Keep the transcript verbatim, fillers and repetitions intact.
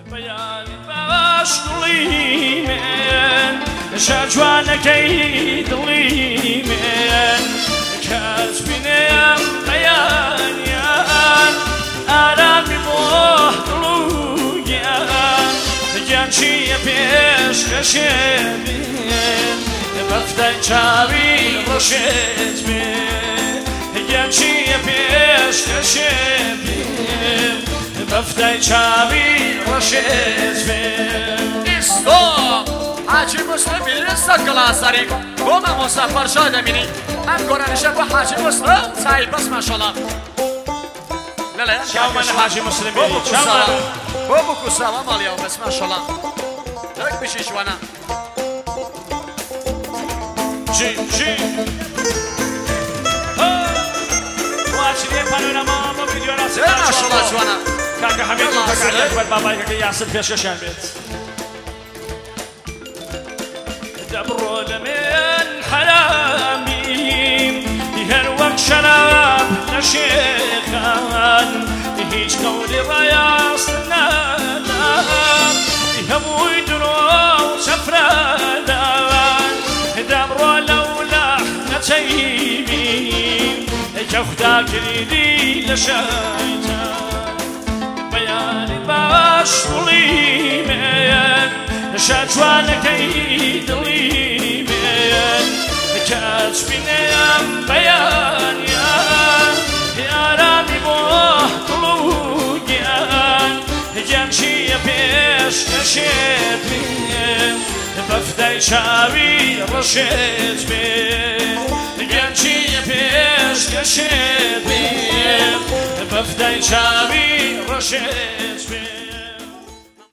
بەیانی باش دڵی من شار جوانەکەی دڵی من کەس بینێم بەیانیان ئارامی بۆ دڵ و گیان گیان چییە پێشکەشێ بێن بەفتای چاوی ڕۆشێت بێن گیان چییە پێشکەشێ بێن بەفتای چاوی ڕۆشێت بێن ئیسۆ حاجی مسلم بیرستە گڵاسەری بۆ مامۆستا فەرشا دەبینی ئەم گۆرانیشە بۆ حاجی مسلم چای بەس ماشەڵڵا لەلایەن چاومانە حاجی مسلمی بۆ بکوساوە بۆ بکوساوە ماڵیاوە بەس ماشەڵڵا لەک بشی جوانە جی جی واچنێ پانۆرەما بۆ ڤیدیۆ ماشەڵڵا جوانە کاکە هەمێ کاکە بابای کاکە یاسر پێشکەشیان بێت دەبڕۆ لەمێن حرامیم هەر وەک شەراب نەشێخان هیچ قەولی ڕایاست نادان هەمووی درۆ و چەفرەدان دەبڕۆ لەو لەحنەچەیبیم کە خدا کردی لە شەیتان بەیانی باش دڵی من شار جوانەکەی دڵی من کەس بینێم بەیانیان ئارامی بۆ دڵ و گیان گیان چییە پێشکەشێت بێن بەفتای چاوی ڕۆشێت بێن گیان چییە پێشکەشێت بێن بەفتای چاوی ڕۆشێت بێن